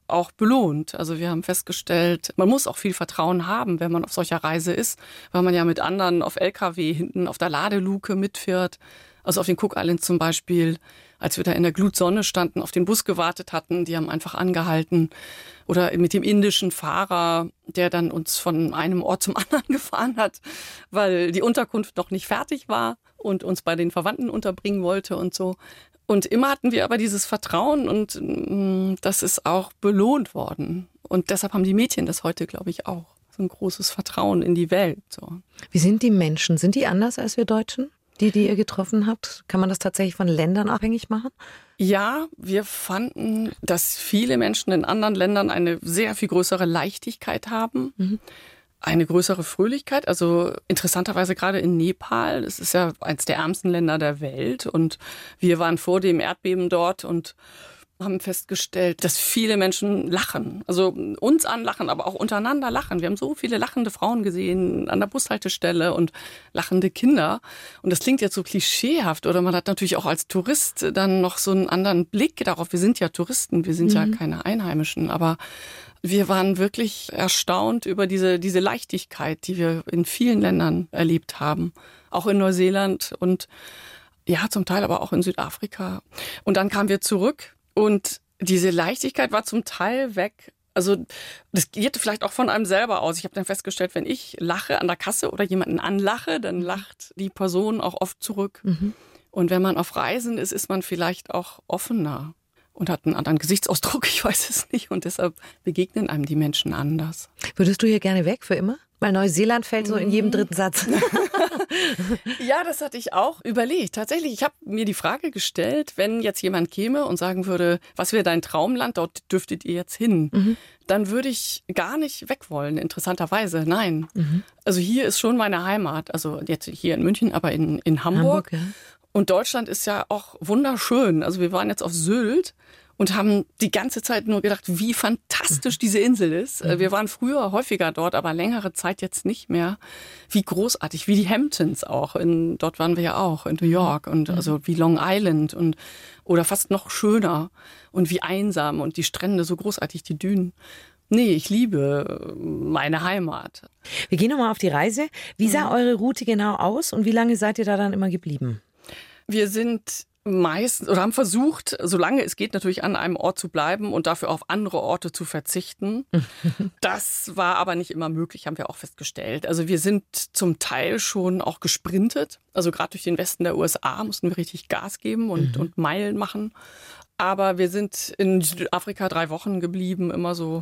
auch belohnt. Also wir haben festgestellt, man muss auch viel Vertrauen haben, wenn man auf solcher Reise ist, weil man ja mit anderen auf LKW hinten auf der Ladeluke mitfährt. Also auf den Cook Islands zum Beispiel, als wir da in der Glutsonne standen, auf den Bus gewartet hatten, die haben einfach angehalten. Oder mit dem indischen Fahrer, der dann uns von einem Ort zum anderen gefahren hat, weil die Unterkunft noch nicht fertig war und uns bei den Verwandten unterbringen wollte und so. Und immer hatten wir aber dieses Vertrauen und das ist auch belohnt worden. Und deshalb haben die Mädchen das heute, glaube ich, auch. So ein großes Vertrauen in die Welt. So. Wie sind die Menschen? Sind die anders als wir Deutschen, die ihr getroffen habt? Kann man das tatsächlich von Ländern abhängig machen? Ja, wir fanden, dass viele Menschen in anderen Ländern eine sehr viel größere Leichtigkeit haben. Eine größere Fröhlichkeit, also interessanterweise gerade in Nepal, das ist ja eines der ärmsten Länder der Welt und wir waren vor dem Erdbeben dort und haben festgestellt, dass viele Menschen lachen, also uns anlachen, aber auch untereinander lachen. Wir haben so viele lachende Frauen gesehen an der Bushaltestelle und lachende Kinder und das klingt jetzt so klischeehaft oder man hat natürlich auch als Tourist dann noch so einen anderen Blick darauf. Wir sind ja Touristen, wir sind ja keine Einheimischen, aber wir waren wirklich erstaunt über diese Leichtigkeit, die wir in vielen Ländern erlebt haben. Auch in Neuseeland und ja, zum Teil aber auch in Südafrika. Und dann kamen wir zurück und diese Leichtigkeit war zum Teil weg. Also das geht vielleicht auch von einem selber aus. Ich habe dann festgestellt, wenn ich lache an der Kasse oder jemanden anlache, dann lacht die Person auch oft zurück. Und wenn man auf Reisen ist, ist man vielleicht auch offener. Und hat einen anderen Gesichtsausdruck, ich weiß es nicht. Und deshalb begegnen einem die Menschen anders. Würdest du hier gerne weg für immer? Weil Neuseeland fällt so in jedem dritten Satz. Ja, das hatte ich auch überlegt. Tatsächlich, ich habe mir die Frage gestellt, wenn jetzt jemand käme und sagen würde, was wäre dein Traumland, dort dürftet ihr jetzt hin, dann würde ich gar nicht weg wollen, interessanterweise. Nein. Also hier ist schon meine Heimat. Also jetzt hier in München, aber in Hamburg. Ja. Und Deutschland ist ja auch wunderschön. Also wir waren jetzt auf Sylt und haben die ganze Zeit nur gedacht, wie fantastisch diese Insel ist. Wir waren früher häufiger dort, aber längere Zeit jetzt nicht mehr. Wie großartig, wie die Hamptons auch. Dort waren wir ja auch, in New York und also wie Long Island oder fast noch schöner und wie einsam und die Strände so großartig, die Dünen. Nee, ich liebe meine Heimat. Wir gehen nochmal auf die Reise. Wie sah eure Route genau aus und wie lange seid ihr da dann immer geblieben? Wir sind meistens oder haben versucht, solange es geht, natürlich an einem Ort zu bleiben und dafür auf andere Orte zu verzichten. Das war aber nicht immer möglich, haben wir auch festgestellt. Also wir sind zum Teil schon auch gesprintet. Also gerade durch den Westen der USA mussten wir richtig Gas geben und Meilen machen. Aber wir sind in Südafrika 3 Wochen geblieben, immer so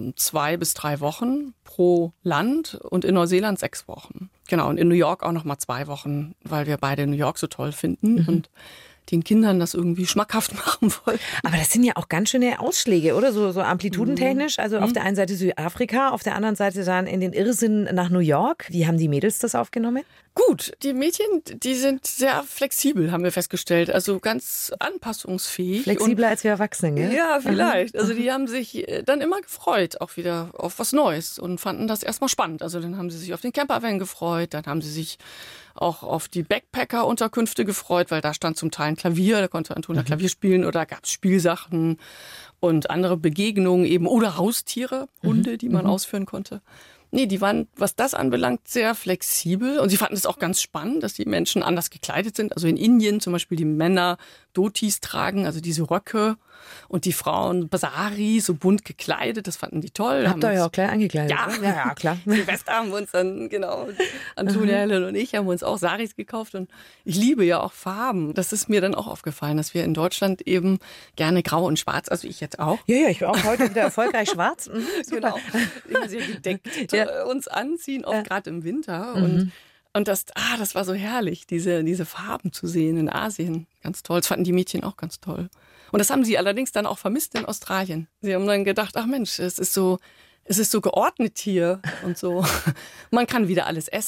2 bis 3 Wochen pro Land und in Neuseeland 6 Wochen. Genau, und in New York auch nochmal 2 Wochen, weil wir beide New York so toll finden und den Kindern das irgendwie schmackhaft machen wollen. Aber das sind ja auch ganz schöne Ausschläge, oder? So amplitudentechnisch. Also auf der einen Seite Südafrika, auf der anderen Seite dann in den Irrsinn nach New York. Wie haben die Mädels das aufgenommen? Gut, die Mädchen, die sind sehr flexibel, haben wir festgestellt. Also ganz anpassungsfähig. Flexibler als wir Erwachsenen, gell? Ja, vielleicht. Also die haben sich dann immer gefreut, auch wieder auf was Neues und fanden das erstmal spannend. Also dann haben sie sich auf den Campervan gefreut, dann haben sie sich auch auf die Backpacker-Unterkünfte gefreut, weil da stand zum Teil ein Klavier, da konnte Antonia Klavier spielen oder gab es Spielsachen und andere Begegnungen eben oder Haustiere, Hunde, die man ausführen konnte. Nee, die waren, was das anbelangt, sehr flexibel. Und sie fanden es auch ganz spannend, dass die Menschen anders gekleidet sind. Also in Indien zum Beispiel die Männer Dhotis tragen, also diese Röcke. Und die Frauen Sari, so bunt gekleidet. Das fanden die toll. Habt ihr euch auch gleich angekleidet? Ja, oder? Ja, klar. Silvester haben wir uns dann, genau, Antonia, Helen und ich haben uns auch Saris gekauft. Und ich liebe ja auch Farben. Das ist mir dann auch aufgefallen, dass wir in Deutschland eben gerne grau und schwarz, also ich jetzt auch. Ja, ich bin auch heute wieder erfolgreich schwarz. Genau, immer sehr gedeckt uns anziehen, auch gerade im Winter. Und das war so herrlich, diese Farben zu sehen in Asien. Ganz toll. Das fanden die Mädchen auch ganz toll. Und das haben sie allerdings dann auch vermisst in Australien. Sie haben dann gedacht, ach Mensch, es ist so geordnet hier und so. Man kann wieder alles essen.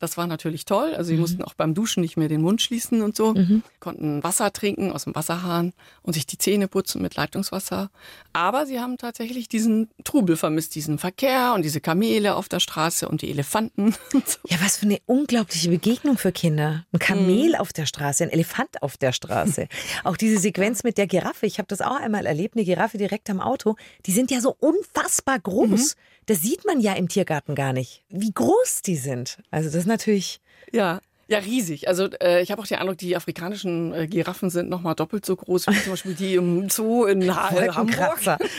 Das war natürlich toll. Also sie mussten auch beim Duschen nicht mehr den Mund schließen und so. Konnten Wasser trinken aus dem Wasserhahn und sich die Zähne putzen mit Leitungswasser. Aber sie haben tatsächlich diesen Trubel vermisst, diesen Verkehr und diese Kamele auf der Straße und die Elefanten und so. Ja, was für eine unglaubliche Begegnung für Kinder. Ein Kamel auf der Straße, ein Elefant auf der Straße. Auch diese Sequenz mit der Giraffe. Ich habe das auch einmal erlebt, eine Giraffe direkt am Auto. Die sind ja so unfassbar groß. Das sieht man ja im Tiergarten gar nicht, wie groß die sind. Also das ist natürlich... Ja, riesig. Also ich habe auch den Eindruck, die afrikanischen Giraffen sind noch mal doppelt so groß wie zum Beispiel die im Zoo in Hamburg.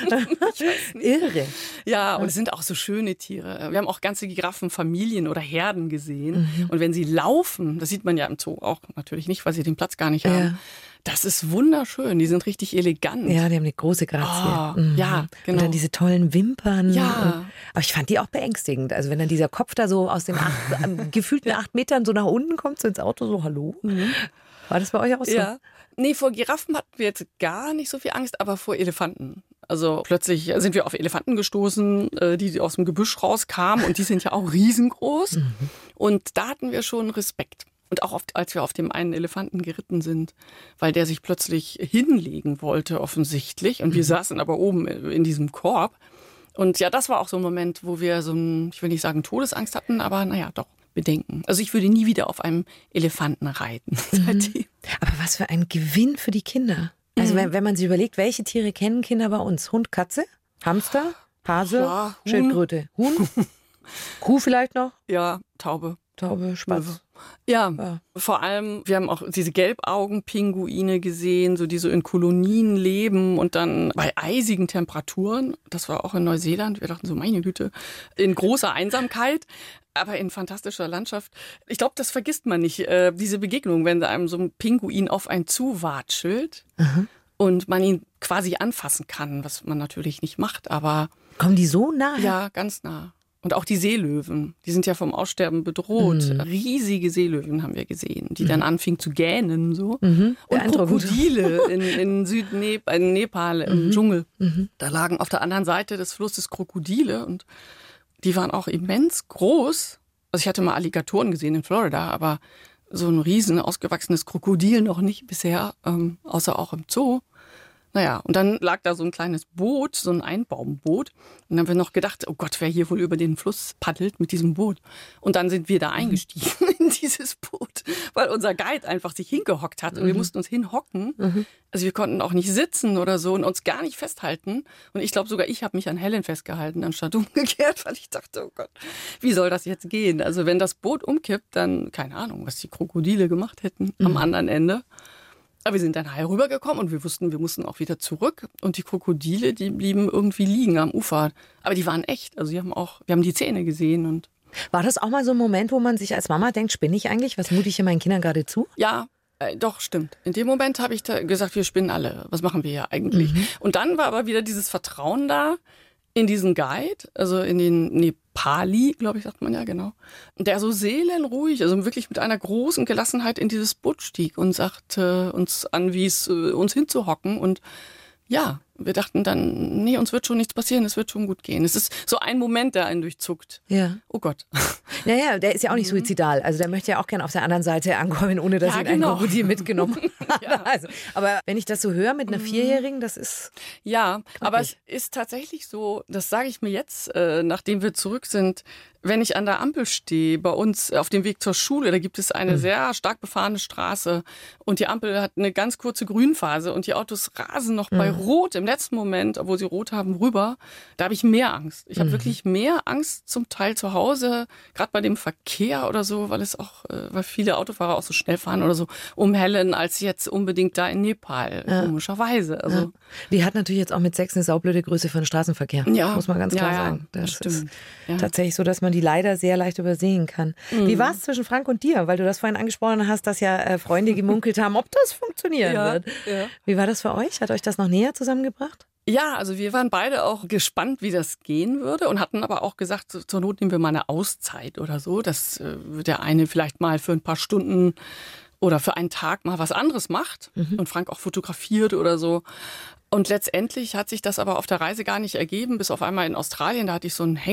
Irre. Ja, und es sind auch so schöne Tiere. Wir haben auch ganze Giraffenfamilien oder Herden gesehen. Und wenn sie laufen, das sieht man ja im Zoo auch natürlich nicht, weil sie den Platz gar nicht haben. Das ist wunderschön. Die sind richtig elegant. Ja, die haben eine große Grazie. Ja, genau. Und dann diese tollen Wimpern. Ja. Aber ich fand die auch beängstigend. Also wenn dann dieser Kopf da so aus den gefühlten 8 Metern so nach unten kommt, so ins Auto, so hallo. War das bei euch auch so? Ja. Nee, vor Giraffen hatten wir jetzt gar nicht so viel Angst, aber vor Elefanten. Also plötzlich sind wir auf Elefanten gestoßen, die aus dem Gebüsch rauskamen. Und die sind ja auch riesengroß. Und da hatten wir schon Respekt. Und auch oft, als wir auf dem einen Elefanten geritten sind, weil der sich plötzlich hinlegen wollte offensichtlich. Und wir saßen aber oben in diesem Korb. Und ja, das war auch so ein Moment, wo wir so ich will nicht sagen Todesangst hatten, aber naja, doch Bedenken. Also ich würde nie wieder auf einem Elefanten reiten. Aber was für ein Gewinn für die Kinder. Also wenn man sich überlegt, welche Tiere kennen Kinder bei uns? Hund, Katze, Hamster, Hase, Ja, Huhn. Schildkröte, Huhn, Kuh vielleicht noch? Ja, Taube. Taube, Spatz. Ja, vor allem, wir haben auch diese Gelbaugenpinguine gesehen, so die so in Kolonien leben und dann bei eisigen Temperaturen, das war auch in Neuseeland, wir dachten so, meine Güte, in großer Einsamkeit, aber in fantastischer Landschaft. Ich glaube, das vergisst man nicht, diese Begegnung, wenn einem so ein Pinguin auf einen zuwatschelt und man ihn quasi anfassen kann, was man natürlich nicht macht, aber... Kommen die so nah? Ja, ganz nah. Und auch die Seelöwen, die sind ja vom Aussterben bedroht. Riesige Seelöwen haben wir gesehen, die dann anfingen zu gähnen. So. Und Krokodile in Nepal im Dschungel. Da lagen auf der anderen Seite des Flusses Krokodile und die waren auch immens groß. Also ich hatte mal Alligatoren gesehen in Florida, aber so ein riesen ausgewachsenes Krokodil noch nicht bisher, außer auch im Zoo. Naja, und dann lag da so ein kleines Boot, so ein Einbaumboot. Und dann haben wir noch gedacht, oh Gott, wer hier wohl über den Fluss paddelt mit diesem Boot. Und dann sind wir da eingestiegen in dieses Boot, weil unser Guide einfach sich hingehockt hat. Und wir mussten uns hinhocken. Also wir konnten auch nicht sitzen oder so und uns gar nicht festhalten. Und ich glaube, sogar ich habe mich an Helen festgehalten, anstatt umgekehrt, weil ich dachte, oh Gott, wie soll das jetzt gehen? Also wenn das Boot umkippt, dann keine Ahnung, was die Krokodile gemacht hätten am anderen Ende. Aber wir sind dann heil rübergekommen und wir wussten, wir mussten auch wieder zurück. Und die Krokodile, die blieben irgendwie liegen am Ufer. Aber die waren echt. Also wir haben die Zähne gesehen. Und war das auch mal so ein Moment, wo man sich als Mama denkt, spinne ich eigentlich? Was mute ich hier meinen Kindern gerade zu? Ja, doch, stimmt. In dem Moment habe ich gesagt, wir spinnen alle. Was machen wir hier eigentlich? Und dann war aber wieder dieses Vertrauen da in diesen Guide, also in den Nepali, glaube ich, sagt man ja, genau. Der so seelenruhig, also wirklich mit einer großen Gelassenheit in dieses Boot stieg und sagte uns anwies, uns hinzuhocken. Und ja, wir dachten dann, nee, uns wird schon nichts passieren, es wird schon gut gehen. Es ist so ein Moment, der einen durchzuckt. Ja. Oh Gott. Naja, der ist ja auch nicht suizidal. Also der möchte ja auch gerne auf der anderen Seite ankommen, ohne dass ihn ein Krokodil mitgenommen hat. Also, aber wenn ich das so höre mit einer Vierjährigen, das ist... Ja, knackig. Aber es ist tatsächlich so, das sage ich mir jetzt, nachdem wir zurück sind, wenn ich an der Ampel stehe, bei uns auf dem Weg zur Schule, da gibt es eine sehr stark befahrene Straße und die Ampel hat eine ganz kurze Grünphase und die Autos rasen noch bei Rot im letzten Moment, obwohl sie Rot haben, rüber. Da habe ich mehr Angst. Ich habe wirklich mehr Angst zum Teil zu Hause, gerade bei dem Verkehr oder so, weil viele Autofahrer auch so schnell fahren oder so um Helen, als jetzt unbedingt da in Nepal, komischerweise. Also, ja. Die hat natürlich jetzt auch mit 6 eine saublöde Größe für den Straßenverkehr, muss man ganz klar sagen. Das stimmt. ist tatsächlich so, dass man die leider sehr leicht übersehen kann. Wie war es zwischen Frank und dir? Weil du das vorhin angesprochen hast, dass ja Freunde gemunkelt haben, ob das funktionieren wird. Ja. Wie war das für euch? Hat euch das noch näher zusammengebracht? Ja, also wir waren beide auch gespannt, wie das gehen würde und hatten aber auch gesagt, zur Not nehmen wir mal eine Auszeit oder so, dass der eine vielleicht mal für ein paar Stunden oder für einen Tag mal was anderes macht und Frank auch fotografiert oder so. Und letztendlich hat sich das aber auf der Reise gar nicht ergeben, bis auf einmal in Australien, da hatte ich so einen Hänger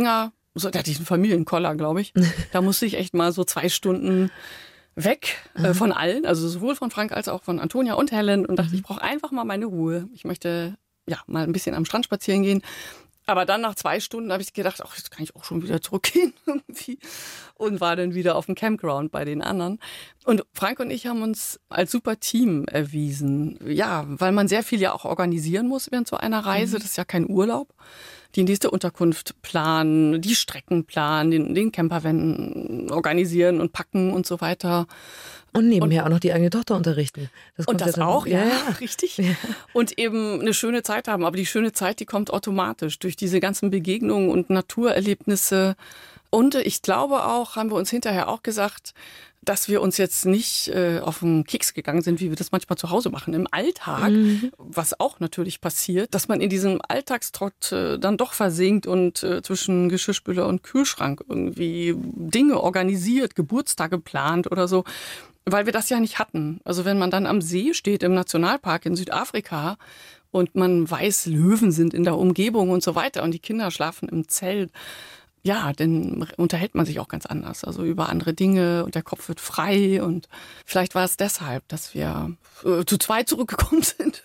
so, da hatte ich einen Familienkoller, glaube ich. Da musste ich echt mal so 2 Stunden weg von allen, also sowohl von Frank als auch von Antonia und Helen und dachte, ich brauche einfach mal meine Ruhe. Ich möchte mal ein bisschen am Strand spazieren gehen. Aber dann nach 2 Stunden habe ich gedacht, ach, jetzt kann ich auch schon wieder zurückgehen irgendwie. Und war dann wieder auf dem Campground bei den anderen. Und Frank und ich haben uns als super Team erwiesen. Ja, weil man sehr viel ja auch organisieren muss während so einer Reise. Das ist ja kein Urlaub. Die nächste Unterkunft planen, die Strecken planen, den Campervan organisieren und packen und so weiter. Und nebenher auch noch die eigene Tochter unterrichten. Und das auch, ja, richtig. Ja. Und eben eine schöne Zeit haben. Aber die schöne Zeit, die kommt automatisch durch diese ganzen Begegnungen und Naturerlebnisse. Und ich glaube auch, haben wir uns hinterher auch gesagt, dass wir uns jetzt nicht auf den Keks gegangen sind, wie wir das manchmal zu Hause machen im Alltag, was auch natürlich passiert, dass man in diesem Alltagstrott dann doch versinkt und zwischen Geschirrspüler und Kühlschrank irgendwie Dinge organisiert, Geburtstage plant oder so, weil wir das ja nicht hatten. Also wenn man dann am See steht im Nationalpark in Südafrika und man weiß, Löwen sind in der Umgebung und so weiter und die Kinder schlafen im Zelt, ja, dann unterhält man sich auch ganz anders, also über andere Dinge und der Kopf wird frei und vielleicht war es deshalb, dass wir zu zweit zurückgekommen sind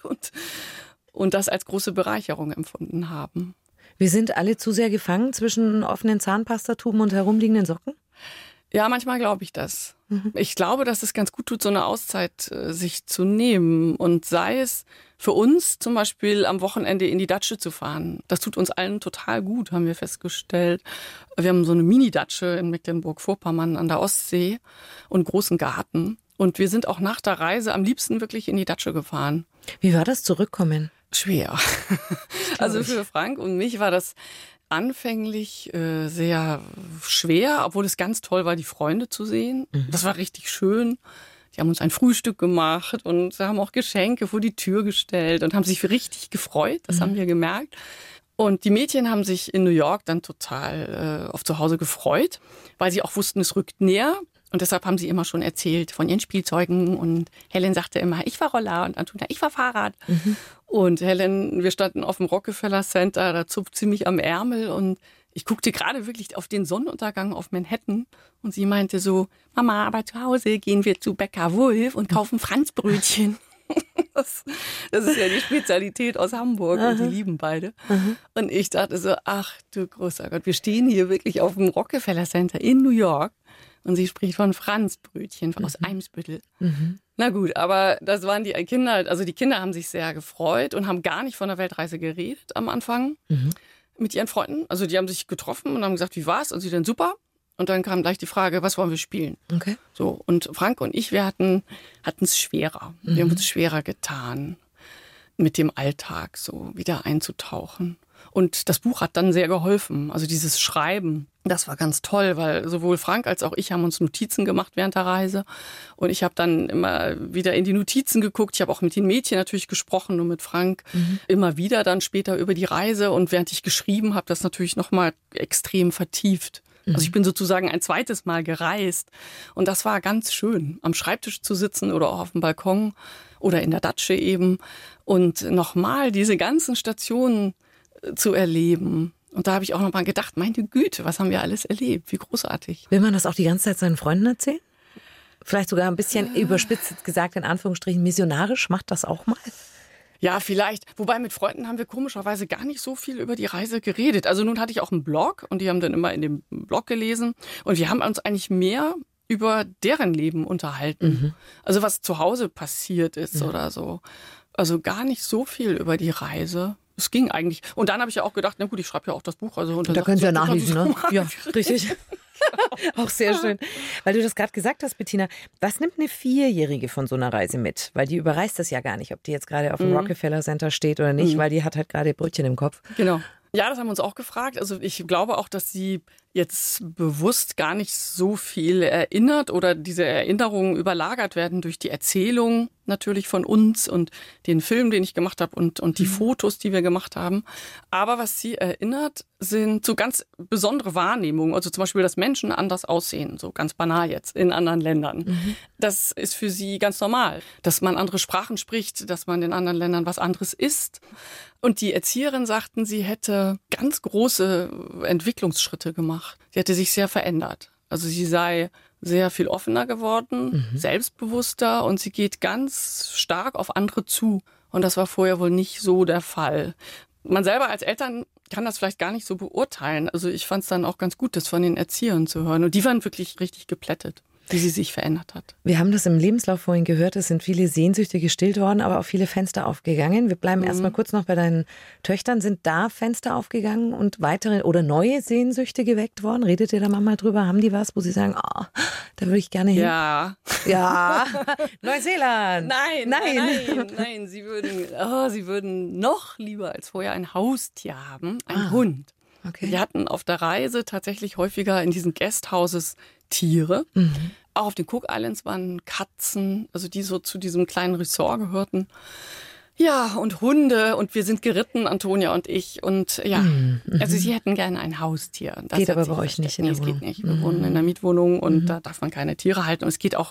und das als große Bereicherung empfunden haben. Wir sind alle zu sehr gefangen zwischen offenen Zahnpastatuben und herumliegenden Socken? Ja, manchmal glaube ich das. Ich glaube, dass es ganz gut tut, so eine Auszeit sich zu nehmen und sei es für uns zum Beispiel am Wochenende in die Datsche zu fahren. Das tut uns allen total gut, haben wir festgestellt. Wir haben so eine Mini-Datsche in Mecklenburg-Vorpommern an der Ostsee und einen großen Garten. Und wir sind auch nach der Reise am liebsten wirklich in die Datsche gefahren. Wie war das Zurückkommen? Schwer. Also für Frank und mich war das anfänglich sehr schwer, obwohl es ganz toll war, die Freunde zu sehen. Das war richtig schön. Die haben uns ein Frühstück gemacht und haben auch Geschenke vor die Tür gestellt und haben sich richtig gefreut. Das haben wir gemerkt. Und die Mädchen haben sich in New York dann total auf zu Hause gefreut, weil sie auch wussten, es rückt näher. Und deshalb haben sie immer schon erzählt von ihren Spielzeugen. Und Helen sagte immer, ich fahr Roller und Antonia, ich fahr Fahrrad. Und Helen, wir standen auf dem Rockefeller Center, da zupft sie mich am Ärmel und ich guckte gerade wirklich auf den Sonnenuntergang auf Manhattan und sie meinte so, Mama, aber zu Hause gehen wir zu Bäcker Wulff und kaufen Franzbrötchen. Das ist ja die Spezialität aus Hamburg und die lieben beide. Und ich dachte so, ach du großer Gott, wir stehen hier wirklich auf dem Rockefeller Center in New York und sie spricht von Franzbrötchen aus Eimsbüttel. Na gut, aber das waren die Kinder, also die Kinder haben sich sehr gefreut und haben gar nicht von der Weltreise geredet am Anfang mit ihren Freunden. Also die haben sich getroffen und haben gesagt, wie war's? Und sie dann super. Und dann kam gleich die Frage, was wollen wir spielen? Okay. So, und Frank und ich, wir hatten es schwerer. Wir haben uns schwerer getan, mit dem Alltag so wieder einzutauchen. Und das Buch hat dann sehr geholfen. Also dieses Schreiben, das war ganz toll, weil sowohl Frank als auch ich haben uns Notizen gemacht während der Reise. Und ich habe dann immer wieder in die Notizen geguckt. Ich habe auch mit den Mädchen natürlich gesprochen und mit Frank immer wieder dann später über die Reise. Und während ich geschrieben habe, das natürlich nochmal extrem vertieft. Also ich bin sozusagen ein zweites Mal gereist. Und das war ganz schön, am Schreibtisch zu sitzen oder auch auf dem Balkon oder in der Datsche eben. Und nochmal diese ganzen Stationen zu erleben. Und da habe ich auch nochmal gedacht, meine Güte, was haben wir alles erlebt? Wie großartig. Will man das auch die ganze Zeit seinen Freunden erzählen? Vielleicht sogar ein bisschen überspitzt gesagt, in Anführungsstrichen, missionarisch, macht das auch mal? Ja, vielleicht. Wobei mit Freunden haben wir komischerweise gar nicht so viel über die Reise geredet. Also nun hatte ich auch einen Blog und die haben dann immer in dem Blog gelesen. Und wir haben uns eigentlich mehr über deren Leben unterhalten. Also was zu Hause passiert ist oder so. Also gar nicht so viel über die Reise. Es ging eigentlich. Und dann habe ich ja auch gedacht, na gut, ich schreibe ja auch das Buch. Also da können Sie ja nachlesen, ne? Ja, richtig. Auch sehr schön. Weil du das gerade gesagt hast, Bettina, was nimmt eine 4-Jährige von so einer Reise mit? Weil die überreißt das ja gar nicht, ob die jetzt gerade auf dem Rockefeller Center steht oder nicht, weil die hat halt gerade Brötchen im Kopf. Genau. Ja, das haben wir uns auch gefragt. Also ich glaube auch, dass sie jetzt bewusst gar nicht so viel erinnert oder diese Erinnerungen überlagert werden durch die Erzählung natürlich von uns und den Film, den ich gemacht habe und die Fotos, die wir gemacht haben. Aber was sie erinnert, sind so ganz besondere Wahrnehmungen. Also zum Beispiel, dass Menschen anders aussehen, so ganz banal jetzt, in anderen Ländern. Das ist für sie ganz normal, dass man andere Sprachen spricht, dass man in anderen Ländern was anderes isst. Und die Erzieherin sagten, sie hätte ganz große Entwicklungsschritte gemacht. Sie hätte sich sehr verändert. Also sie sei sehr viel offener geworden, selbstbewusster und sie geht ganz stark auf andere zu. Und das war vorher wohl nicht so der Fall. Man selber als Eltern kann das vielleicht gar nicht so beurteilen. Also ich fand es dann auch ganz gut, das von den Erziehern zu hören. Und die waren wirklich richtig geplättet, wie sie sich verändert hat. Wir haben das im Lebenslauf vorhin gehört, es sind viele Sehnsüchte gestillt worden, aber auch viele Fenster aufgegangen. Wir bleiben erstmal kurz noch bei deinen Töchtern. Sind da Fenster aufgegangen und weitere oder neue Sehnsüchte geweckt worden? Redet ihr da manchmal drüber? Haben die was, wo sie sagen, oh, da würde ich gerne hin? Ja. Ja, Neuseeland. Nein. Sie würden noch lieber als vorher ein Haustier haben, einen Hund. Okay. Wir hatten auf der Reise tatsächlich häufiger in diesen Guesthouses Tiere. Auch auf den Cook Islands waren Katzen, also die so zu diesem kleinen Resort gehörten. Ja, und Hunde und wir sind geritten, Antonia und ich. Und ja, also sie hätten gerne ein Haustier. Das geht aber bei euch nicht in der Wohnung. Es geht nicht. Wir wohnen in einer Mietwohnung und da darf man keine Tiere halten. Und es geht auch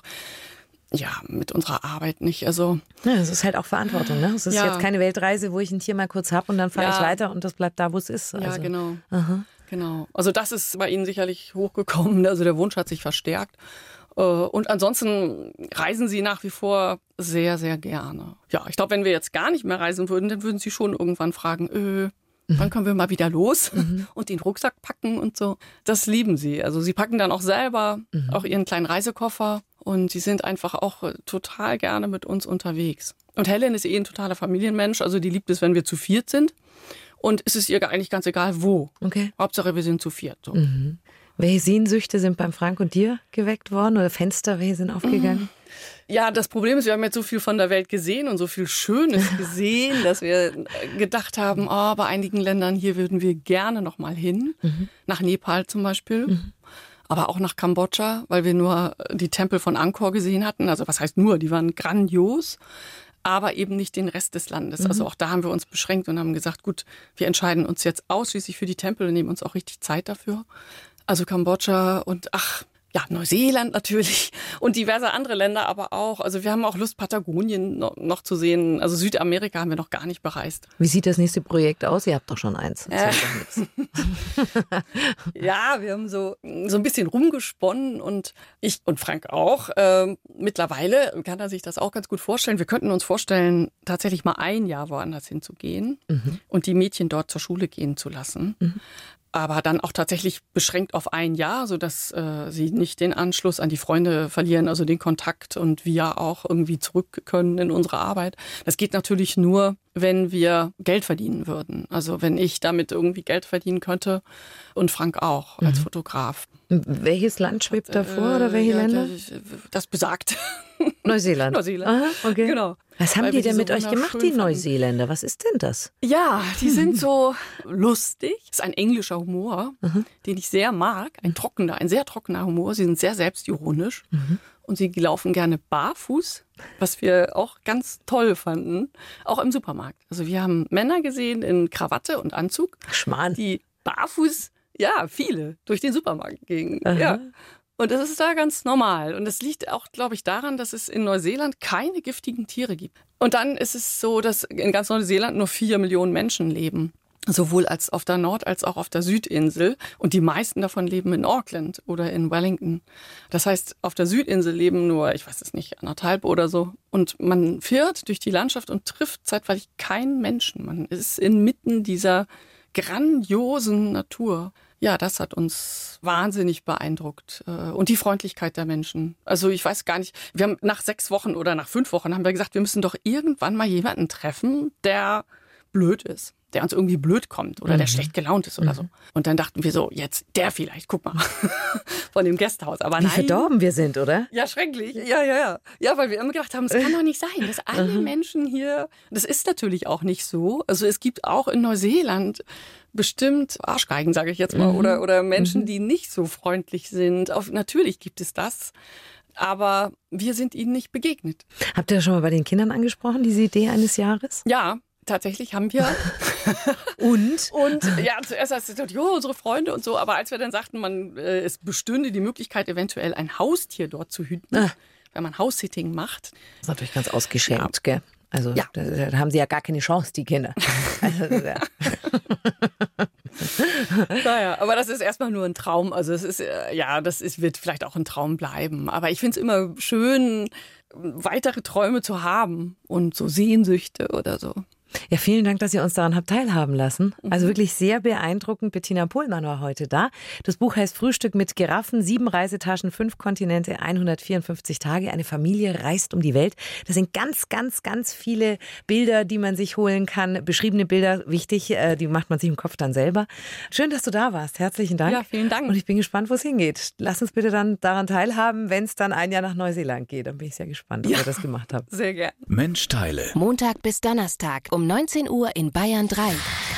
mit unserer Arbeit nicht. Also ja, es ist halt auch Verantwortung. Ne? Es ist jetzt keine Weltreise, wo ich ein Tier mal kurz habe und dann fahre ich weiter und das bleibt da, wo es ist. Also. Ja, genau. Genau. Also das ist bei Ihnen sicherlich hochgekommen. Also der Wunsch hat sich verstärkt. Und ansonsten reisen Sie nach wie vor sehr, sehr gerne. Ja, ich glaube, wenn wir jetzt gar nicht mehr reisen würden, dann würden Sie schon irgendwann fragen, wann können wir mal wieder los und den Rucksack packen und so. Das lieben Sie. Also Sie packen dann auch selber auch Ihren kleinen Reisekoffer und Sie sind einfach auch total gerne mit uns unterwegs. Und Helen ist ein totaler Familienmensch. Also die liebt es, wenn wir zu viert sind. Und es ist ihr eigentlich ganz egal, wo. Okay. Hauptsache, wir sind zu viert. So. Welche Sehnsüchte sind beim Frank und dir geweckt worden? Oder Fenster, welche sind aufgegangen? Ja, das Problem ist, wir haben jetzt so viel von der Welt gesehen und so viel Schönes gesehen, dass wir gedacht haben, bei einigen Ländern hier würden wir gerne noch mal hin. Nach Nepal zum Beispiel. Aber auch nach Kambodscha, weil wir nur die Tempel von Angkor gesehen hatten. Also was heißt nur, die waren grandios. Aber eben nicht den Rest des Landes. Also auch da haben wir uns beschränkt und haben gesagt, gut, wir entscheiden uns jetzt ausschließlich für die Tempel und nehmen uns auch richtig Zeit dafür. Also Kambodscha und Neuseeland natürlich und diverse andere Länder aber auch. Also wir haben auch Lust, Patagonien noch zu sehen. Also Südamerika haben wir noch gar nicht bereist. Wie sieht das nächste Projekt aus? Ihr habt doch schon eins. Ja, wir haben so ein bisschen rumgesponnen und ich und Frank auch. Mittlerweile kann er sich das auch ganz gut vorstellen. Wir könnten uns vorstellen, tatsächlich mal ein Jahr woanders hinzugehen und die Mädchen dort zur Schule gehen zu lassen. Aber dann auch tatsächlich beschränkt auf ein Jahr, sodass sie nicht den Anschluss an die Freunde verlieren, also den Kontakt und wir auch irgendwie zurück können in unsere Arbeit. Das geht natürlich nur, wenn wir Geld verdienen würden. Also wenn ich damit irgendwie Geld verdienen könnte und Frank auch als Fotograf. Welches Land schwebt davor oder welche Länder? Das besagt. Neuseeland. Aha, okay. Genau. Was haben Weil die wir denn so mit euch gemacht, die wunderschön Neuseeländer? Was ist denn das? Ja, die sind so lustig. Das ist ein englischer Humor, den ich sehr mag. Ein sehr trockener Humor. Sie sind sehr selbstironisch. Und sie laufen gerne barfuß, was wir auch ganz toll fanden, auch im Supermarkt. Also wir haben Männer gesehen in Krawatte und Anzug, Schmarrn. die barfuß, viele, durch den Supermarkt gingen. Ja. Und das ist da ganz normal. Und das liegt auch, glaube ich, daran, dass es in Neuseeland keine giftigen Tiere gibt. Und dann ist es so, dass in ganz Neuseeland nur 4 Millionen Menschen leben. Sowohl als auf der Nord- als auch auf der Südinsel. Und die meisten davon leben in Auckland oder in Wellington. Das heißt, auf der Südinsel leben nur, ich weiß es nicht, 1,5 oder so. Und man fährt durch die Landschaft und trifft zeitweilig keinen Menschen. Man ist inmitten dieser grandiosen Natur. Ja, das hat uns wahnsinnig beeindruckt. Und die Freundlichkeit der Menschen. Also ich weiß gar nicht, wir haben nach 6 Wochen oder nach 5 Wochen haben wir gesagt, wir müssen doch irgendwann mal jemanden treffen, der blöd ist. der uns irgendwie blöd kommt oder der schlecht gelaunt ist oder so. Und dann dachten wir so, jetzt der vielleicht, guck mal, von dem Gästehaus. Aber Wie nein. verdorben wir sind, oder? Ja, schrecklich. Ja, weil wir immer gedacht haben, es kann doch nicht sein, dass alle Menschen hier, das ist natürlich auch nicht so. Also es gibt auch in Neuseeland bestimmt Arschgeigen, sage ich jetzt mal, oder Menschen, die nicht so freundlich sind. Natürlich gibt es das. Aber wir sind ihnen nicht begegnet. Habt ihr das schon mal bei den Kindern angesprochen, diese Idee eines Jahres? Ja, tatsächlich haben wir. Und? Und ja, zuerst hast du gesagt, jo, unsere Freunde und so. Aber als wir dann sagten, es bestünde die Möglichkeit, eventuell ein Haustier dort zu hüten, wenn man House-Sitting macht. Das ist natürlich ganz ausgeschenkt, gell? Also da haben sie ja gar keine Chance, die Kinder. Also, ja. Naja, aber das ist erstmal nur ein Traum. Also es ist, wird vielleicht auch ein Traum bleiben. Aber ich finde es immer schön, weitere Träume zu haben und so Sehnsüchte oder so. Ja, vielen Dank, dass ihr uns daran habt teilhaben lassen. Also wirklich sehr beeindruckend. Bettina Pohlmann war heute da. Das Buch heißt Frühstück mit Giraffen, 7 Reisetaschen, 5 Kontinente, 154 Tage. Eine Familie reist um die Welt. Das sind ganz, ganz, ganz viele Bilder, die man sich holen kann. Beschriebene Bilder, wichtig, die macht man sich im Kopf dann selber. Schön, dass du da warst. Herzlichen Dank. Ja, vielen Dank. Und ich bin gespannt, wo es hingeht. Lass uns bitte dann daran teilhaben, wenn es dann ein Jahr nach Neuseeland geht. Dann bin ich sehr gespannt, ob ihr das gemacht habt. Sehr gerne. Mensch, teile. Montag bis Donnerstag um 19 Uhr in Bayern 3.